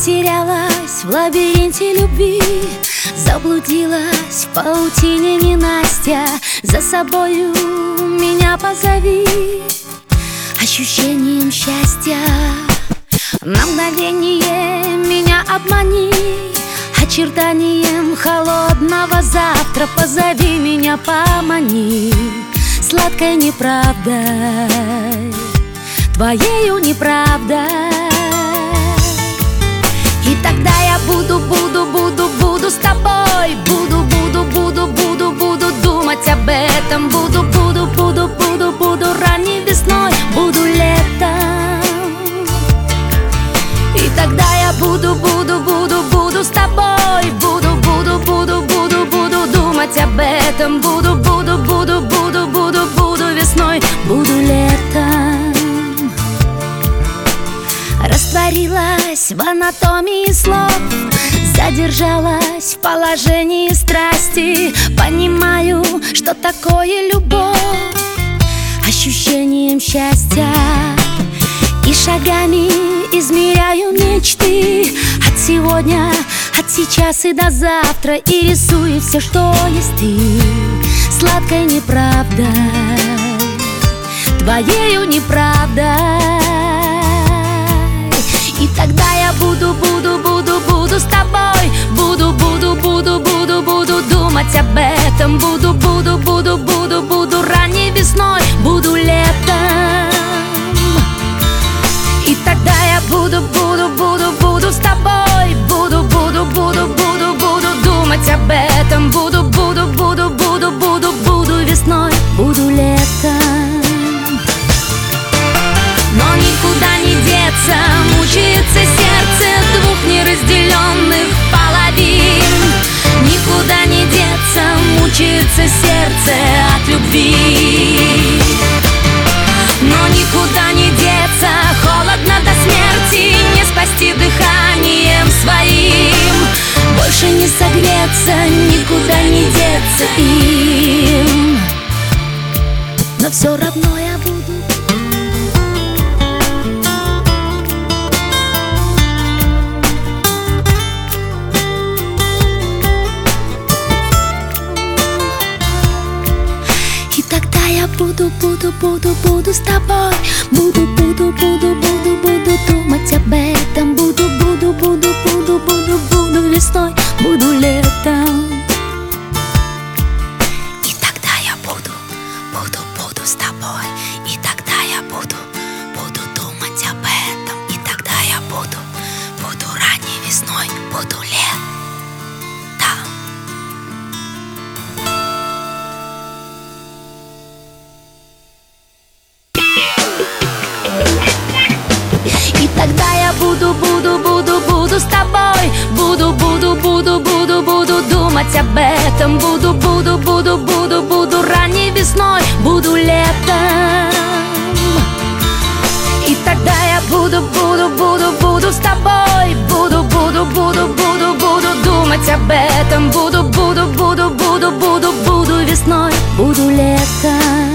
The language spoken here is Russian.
Потерялась в лабиринте любви, заблудилась в паутине ненастья. За собою меня позови ощущением счастья. На мгновение меня обмани очертанием холодного завтра. Позови меня, помани сладкой неправдой, твоею неправдой. И тогда я буду с тобой. Буду думать об этом. Буду ранней весной, буду летом. И тогда я буду с тобой. Буду думать об этом. Буду весной, буду летом. Растворилась в анатомии слов, задержалась в положении страсти. Понимаю, что такое любовь, ощущением счастья. И шагами измеряю мечты от сегодня, от сейчас и до завтра. И рисую все, что есть ты, сладкой неправдой, твоею неправдой. И тогда я буду с тобой. Буду думать об этом. Буду ранней весной, буду летом. И тогда я буду с тобой. Буду думать об этом. Буду весной, буду летом. Но никуда не деться, мучается сердце двух неразделенных половин. Никуда не деться, мучается сердце от любви. Но никуда не деться, холодно до смерти, не спасти дыханием своим. Больше не согреться, никуда не деться им. Но все равно я буду. Буду с тобой. Буду думать об этом. Буду весной, буду летом. И тогда я буду с тобой. И тогда я буду думать об этом. И тогда я буду ранней весной, буду летом. И тогда я буду с тобой. Буду думать об этом. Буду ранней весной, буду летом. И тогда я буду с тобой. Буду думать об этом. Буду весной, буду летом.